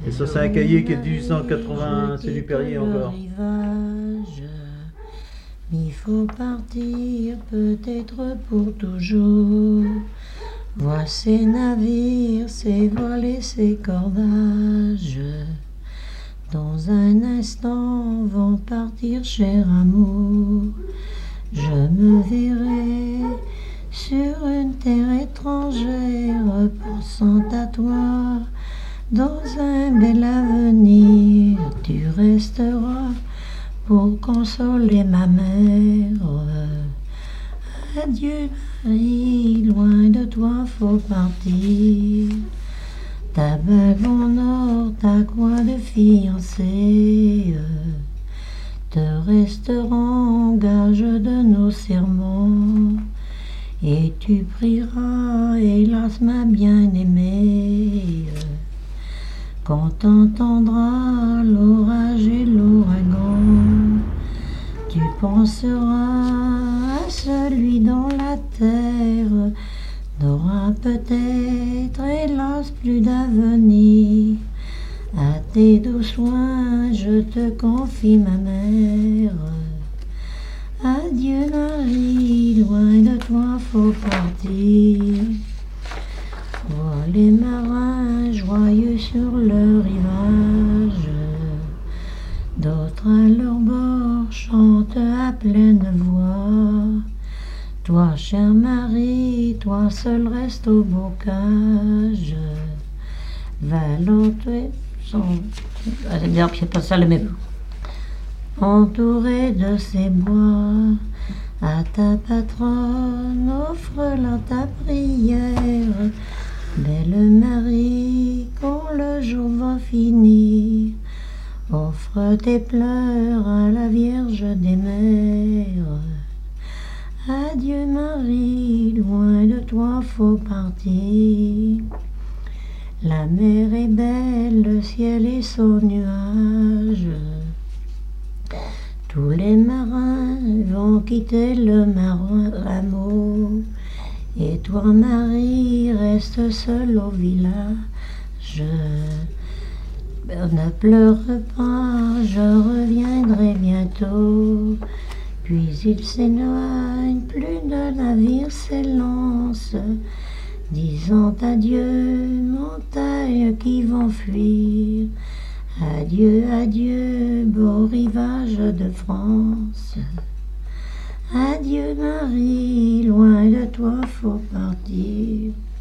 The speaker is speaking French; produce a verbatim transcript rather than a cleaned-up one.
Et ça, c'est un cahier qui est de mille huit cent quatre-vingts, c'est du Perrier encore. Rivage, il faut partir peut-être pour toujours. Vois ces navires, ces voiles et ces cordages. Dans un instant vont partir, cher amour. Je me verrai sur une terre étrangère, pensant à toi. Dans un bel avenir, tu resteras pour consoler ma mère. Adieu Marie, loin de toi faut partir. Ta bague en or, ta croix de fiancée te resteront gage de nos serments. Et tu prieras, hélas ma bien-aimée, quand t'entendras l'orage et l'ouragan, tu penseras à celui dont la terre n'aura peut-être, hélas, plus d'avenir. À tes doux soins, je te confie ma mère. Adieu Marie, loin de toi faut partir. Vois les marins joyeux sur le rivage, d'autres à leur bord chantent à pleine voix. Toi, chère Marie, toi seul reste au bocage. Valentin, son... Ah, c'est bien, c'est pas ça le même. Entouré de ces bois, à ta patronne offre-la ta prière. Belle Marie, quand le jour va finir, offre tes pleurs à la Vierge des mers. Adieu Marie, loin de toi faut partir. La mer est belle, le ciel est son nuage. Tous les marins vont quitter le rameau. Et toi Marie, reste seule au village. Ne pleure pas, je reviendrai bientôt. Puis il s'éloigne, plus de navires s'élancent, disant adieu, montagnes qui vont fuir. Adieu, adieu, beau rivage de France. Adieu Marie, loin de toi faut partir.